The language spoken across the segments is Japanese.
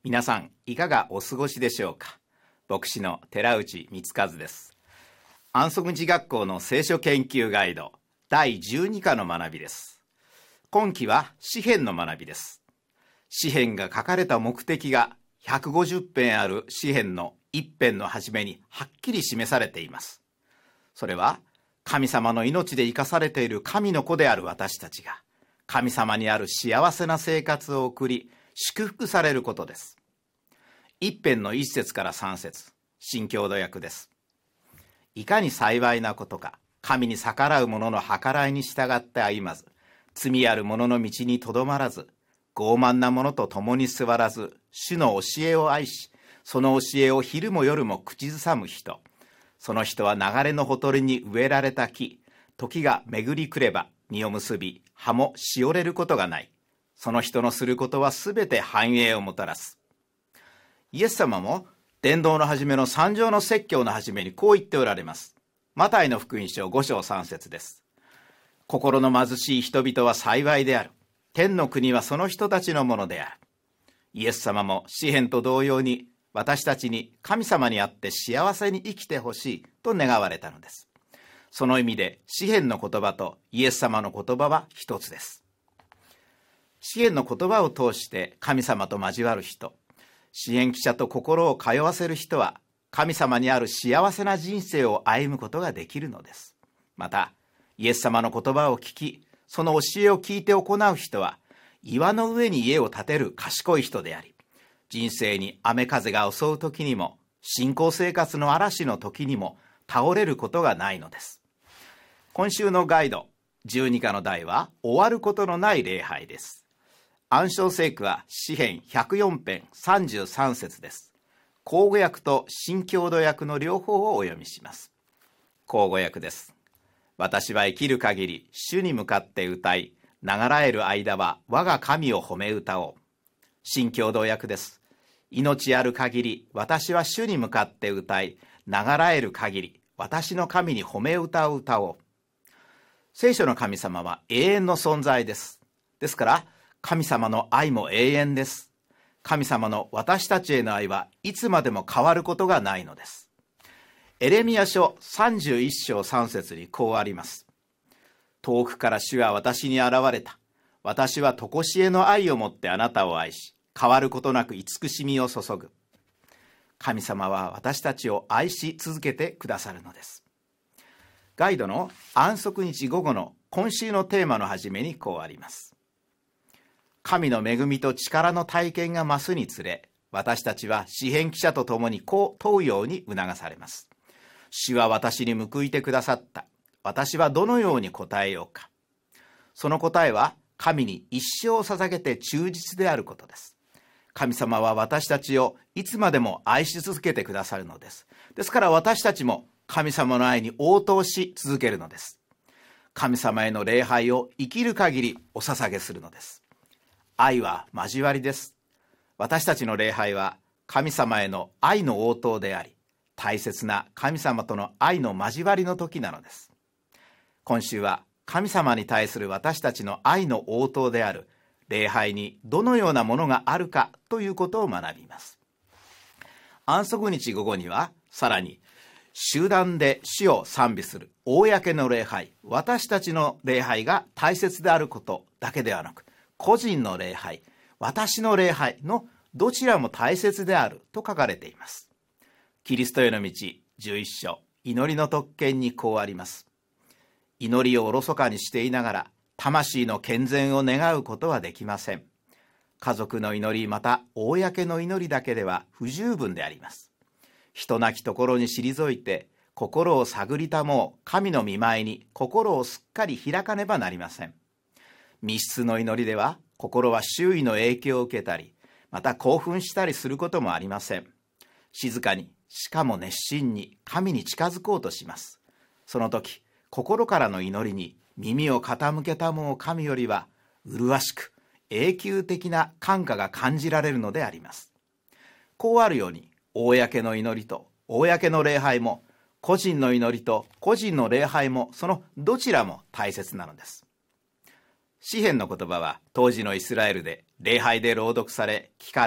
皆さんいかがお過ごしでしょうか。牧師の寺内光和です。安息日学校の聖書研究ガイド第12課の学びです。今期は詩編の学びです。詩編が書かれた目的が150編ある詩編の一編の初めにはっきり示されています。それは神様の命で生かされている神の子である私たちが神様にある幸せな生活を送り祝福されることです。一編の一節から三節、新共同訳です。いかに幸いなことか、神に逆らう者の計らいに従って歩まず、罪ある者の道にとどまらず、傲慢な者と共に座らず、主の教えを愛し、その教えを昼も夜も口ずさむ人。その人は流れのほとりに植えられた木、時が巡り来れば実を結び、葉もしおれることがない。その人のすることはすべて繁栄をもたらす。イエス様も伝道の初めの三条の説教の初めにこう言っておられます。マタイの福音書5章3節です。心の貧しい人々は幸いである。天の国はその人たちのものである。イエス様も詩編と同様に私たちに神様にあって幸せに生きてほしいと願われたのです。その意味で詩編の言葉とイエス様の言葉は一つです。詩編の言葉を通して神様と交わる人、詩編記者と心を通わせる人は神様にある幸せな人生を歩むことができるのです。またイエス様の言葉を聞き、その教えを聞いて行う人は岩の上に家を建てる賢い人であり、人生に雨風が襲う時にも信仰生活の嵐の時にも倒れることがないのです。今週のガイド12課の題は終わることのない礼拝です。暗唱聖句は詩編104編33節です。口語訳と新共同訳の両方をお読みします。口語訳です。私は生きる限り主に向かって歌い、流らえる間は我が神を褒め歌おう。新共同訳です。命ある限り私は主に向かって歌い、流らえる限り私の神に褒め歌を歌おう。聖書の神様は永遠の存在です。ですから神様の愛も永遠です。神様の私たちへの愛はいつまでも変わることがないのです。エレミヤ書31章3節にこうあります。遠くから主は私に現れた。私は常しえの愛をもってあなたを愛し、変わることなく慈しみを注ぐ。神様は私たちを愛し続けてくださるのです。ガイドの安息日午後の今週のテーマの初めにこうあります。神の恵みと力の体験が増すにつれ、私たちは詩編記者と共にこう問うように促されます。主は私に報いてくださった。私はどのように答えようか。その答えは神に一生を捧げて忠実であることです。神様は私たちをいつまでも愛し続けてくださるのです。ですから私たちも神様の愛に応答し続けるのです。神様への礼拝を生きる限りお捧げするのです。愛は交わりです。私たちの礼拝は神様への愛の応答であり、大切な神様との愛の交わりの時なのです。今週は神様に対する私たちの愛の応答である礼拝にどのようなものがあるかということを学びます。安息日午後にはさらに集団で主を賛美する公の礼拝、私たちの礼拝が大切であることだけではなく、個人の礼拝、私の礼拝のどちらも大切であると書かれています。キリストへの道11章、祈りの特権にこうあります。祈りをおろそかにしていながら、魂の健全を願うことはできません。家族の祈り、また公の祈りだけでは不十分であります。人なきところに退いて、心を探りたもう神の御前に心をすっかり開かねばなりません。密室の祈りでは心は周囲の影響を受けたり、また興奮したりすることもありません。静かに、しかも熱心に神に近づこうとします。その時、心からの祈りに耳を傾けたもう神よりは麗しく永久的な感化が感じられるのであります。こうあるように、公の祈りと公の礼拝も、個人の祈りと個人の礼拝も、そのどちらも大切なのです。詩編の言葉は当時のイスラエルで礼拝で朗読され、聞かれ、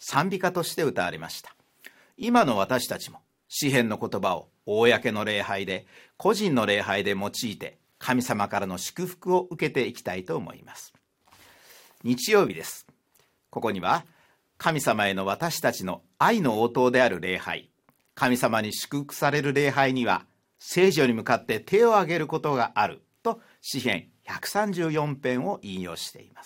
賛美歌として歌われました。今の私たちも詩篇の言葉を公の礼拝で、個人の礼拝で用いて、神様からの祝福を受けていきたいと思います。日曜日です。ここには神様への私たちの愛の応答である礼拝、神様に祝福される礼拝には聖女に向かって手を挙げることがあると詩編134編を引用しています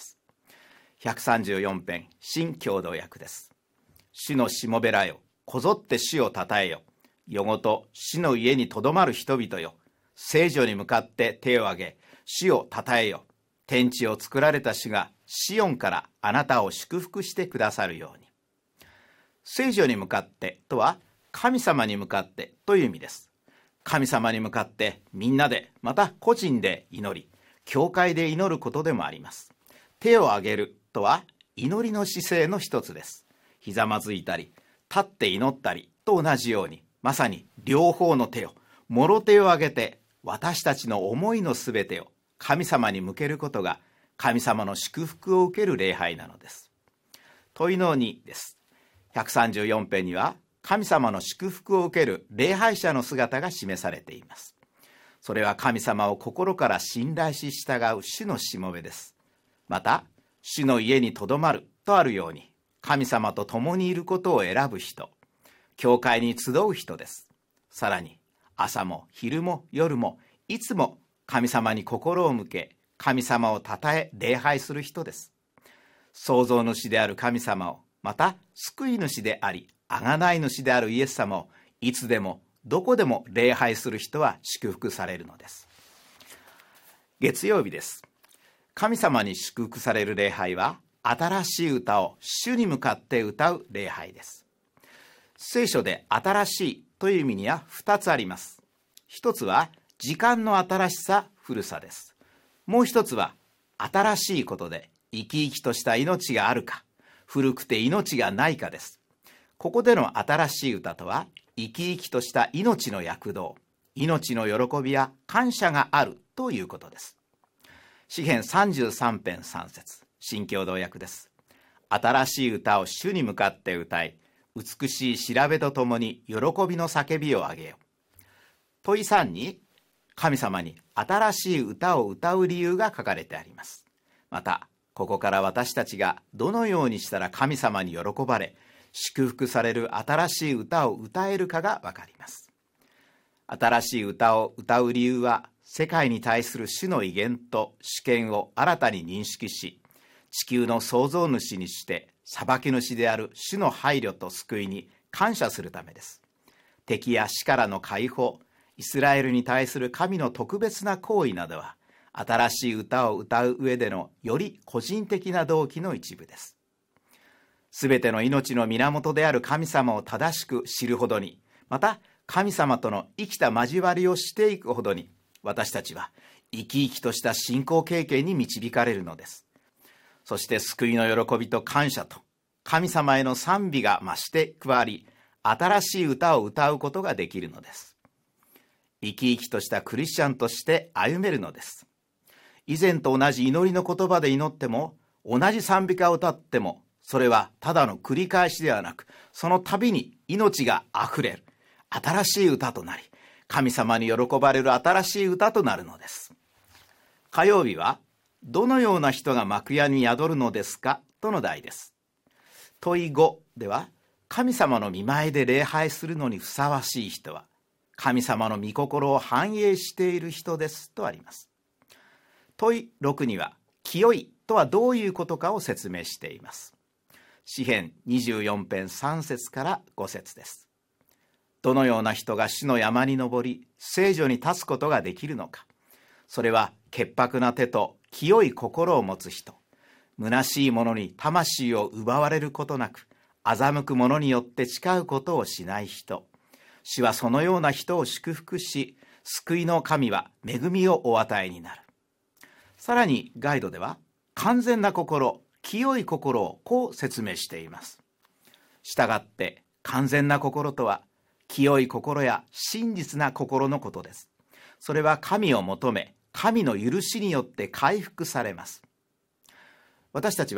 。134編新共同訳です。主のしもべらよ、こぞって主をたたえよ。夜ごと主の家にとどまる人々よ。聖女に向かって手を挙げ、主をたたえよ。天地を作られた主がシオンからあなたを祝福してくださるように。聖女に向かってとは神様に向かってという意味です。神様に向かってみんなで、また個人で祈り、教会で祈ることでもあります。手を挙げるとは祈りの姿勢の一つです。ひざまずいたり、立って祈ったりと同じように、まさに両方の手を、もろ手を挙げて、私たちの思いのすべてを神様に向けることが、神様の祝福を受ける礼拝なのです。問いの2です。134編には、神様の祝福を受ける礼拝者の姿が示されています。それは神様を心から信頼し従う主のしもべです。また、主の家にとどまるとあるように、神様と共にいることを選ぶ人、教会に集う人です。さらに、朝も昼も夜もいつも神様に心を向け、神様をたたえ礼拝する人です。創造主である神様を、また救い主であり、贖い主であるイエス様をいつでもどこでも礼拝する人は祝福されるのです。月曜日です。神様に祝福される礼拝は、新しい歌を主に向かって歌う礼拝です。聖書で新しいという意味には2つあります。一つは時間の新しさ、古さです。もう一つは新しいことで生き生きとした命があるか、古くて命がないかです。ここでの新しい歌とは、生き生きとした命の躍動、命の喜びや感謝があるということです。詩編33編3節、新共同訳です。新しい歌を主に向かって歌い、美しい調べとともに喜びの叫びを上げよ。問い3に、神様に新しい歌を歌う理由が書かれてあります。また、ここから私たちがどのようにしたら神様に喜ばれ、祝福される新しい歌を歌えるかがわかります。新しい歌を歌う理由は、世界に対する主の威厳と主権を新たに認識し、地球の創造主にして裁き主である主の配慮と救いに感謝するためです。敵や死からの解放、イスラエルに対する神の特別な行為などは、新しい歌を歌う上でのより個人的な動機の一部です。すべての命の源である神様を正しく知るほどに、また神様との生きた交わりをしていくほどに、私たちは生き生きとした信仰経験に導かれるのです。そして救いの喜びと感謝と神様への賛美が増して加わり、新しい歌を歌うことができるのです。生き生きとしたクリスチャンとして歩めるのです。以前と同じ祈りの言葉で祈っても、同じ賛美歌を歌っても、それはただの繰り返しではなく、その度に命があふれる新しい歌となり、神様に喜ばれる新しい歌となるのです。火曜日は、どのような人が幕屋に宿るのですかとの題です。問い5では、神様の御前で礼拝するのにふさわしい人は、神様の御心を反映している人ですとあります。問い6には、清いとはどういうことかを説明しています。詩編24編3節から5節です。どのような人が主の山に登り、聖所に立つことができるのか。それは潔白な手と清い心を持つ人、虚しい者に魂を奪われることなく、欺く者によって誓うことをしない人。主はそのような人を祝福し、救いの神は恵みをお与えになる。さらにガイドでは、完全な心、清い心をこう説明しています。したがって完全な心とは、清い心や真実な心のことです。それは神を求め、神の許しによって回復されます。私たちは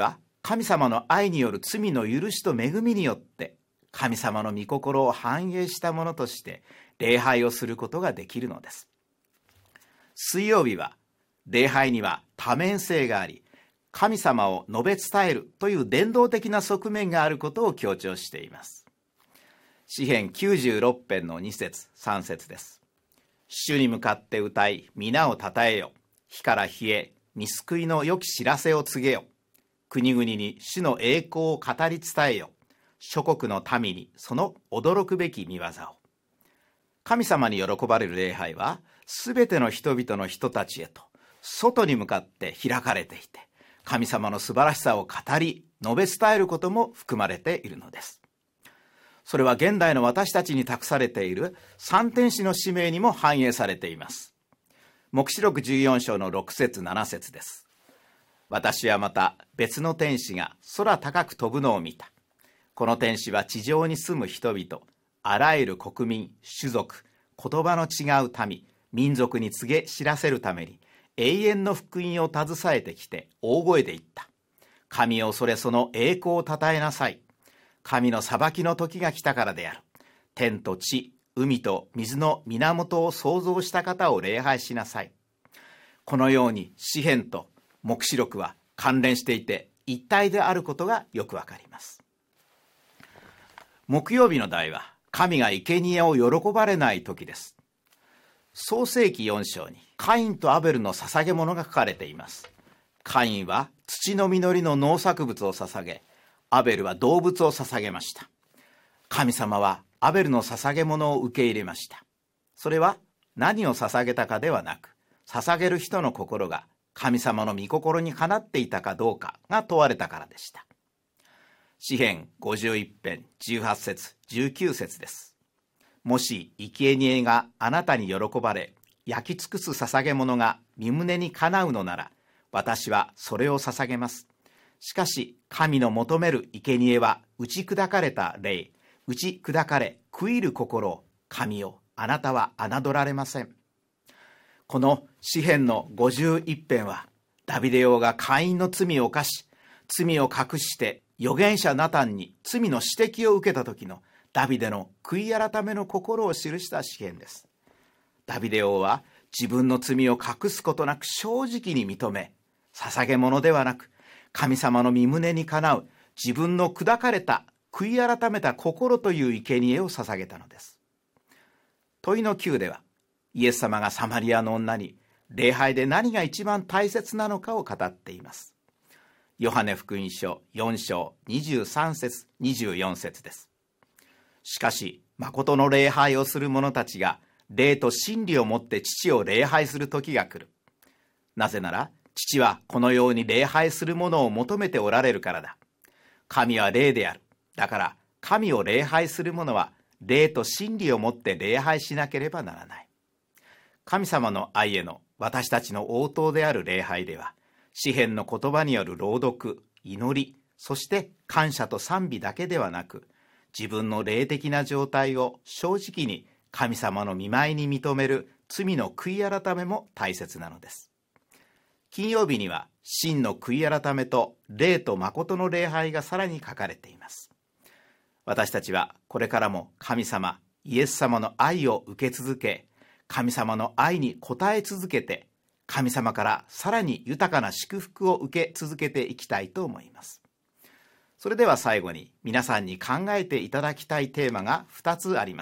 神様の愛による罪の許しと恵みによって神様の御心を反映したものとして礼拝をすることができるのです。水曜日は礼拝には多面性があり、神様を述べ伝えるという伝道的な側面があることを強調しています。詩編96編の2節3節です。主に向かって歌い、皆をたたえよ。火から火へ、御救いの良き知らせを告げよ。国々に主の栄光を語り伝えよ。諸国の民にその驚くべき御業を。神様に喜ばれる礼拝は、すべての人々の人たちへと外に向かって開かれていて、神様の素晴らしさを語り述べ伝えることも含まれているのです。それは現代の私たちに託されている三天使の使命にも反映されています。黙示録14章の6節7節です。私はまた別の天使が空高く飛ぶのを見た。この天使は地上に住む人々、あらゆる国民、種族、言葉の違う民、民族に告げ知らせるために永遠の福音を携えてきて大声で言った。神を恐れその栄光をたたえなさい。神の裁きの時が来たからである。天と地、海と水の源を創造した方を礼拝しなさい。このように詩編と黙示録は関連していて一体であることがよくわかります。木曜日の題は神が生贄を喜ばれない時です。創世記4章にカインとアベルの捧げ物が書かれています。カインは土の実りの農作物を捧げ、アベルは動物を捧げました。神様はアベルの捧げ物を受け入れました。それは何を捧げたかではなく、捧げる人の心が神様の御心にかなっていたかどうかが問われたからでした。詩編51編18節19節です。もし生贄があなたに喜ばれ、焼き尽くす捧げ物が身胸にかなうのなら、私はそれを捧げます。しかし神の求める生贄は打ち砕かれた霊、打ち砕かれ悔いる心を、神よあなたは侮られません。この詩編の51編は、ダビデ王がカインの罪を犯し、罪を隠して預言者ナタンに罪の指摘を受けた時のダビデの悔い改めの心を記した詩編です。ダビデ王は自分の罪を隠すことなく正直に認め、捧げ物ではなく神様の身胸にかなう自分の砕かれた悔い改めた心という生贄を捧げたのです。問いの9では、イエス様がサマリアの女に礼拝で何が一番大切なのかを語っています。ヨハネ福音書4章23節24節です。しかし誠の礼拝をする者たちが霊と真理をもって父を礼拝する時が来る。なぜなら父はこのように礼拝する者を求めておられるからだ。神は霊である。だから神を礼拝する者は霊と真理をもって礼拝しなければならない。神様の愛への私たちの応答である礼拝では、詩編の言葉による朗読、祈り、そして感謝と賛美だけではなく、自分の霊的な状態を正直に神様の御前に認める罪の悔い改めも大切なのです。金曜日には真の悔い改めと霊と誠の礼拝がさらに書かれています。私たちはこれからも神様、イエス様の愛を受け続け、神様の愛に応え続けて、神様からさらに豊かな祝福を受け続けていきたいと思います。それでは最後に皆さんに考えていただきたいテーマが2つあります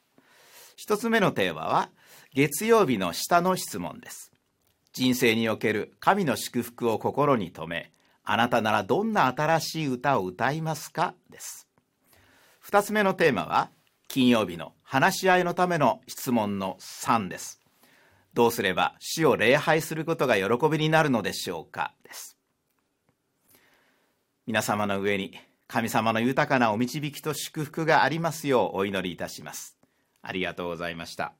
。1つ目のテーマは月曜日の下の質問です。人生における神の祝福を心に留め、あなたならどんな新しい歌を歌いますかです。2つ目のテーマは金曜日の話し合いのための質問の3です。どうすれば主を礼拝することが喜びになるのでしょうかです。皆様の上に神様の豊かなお導きと祝福がありますようお祈りいたします。ありがとうございました。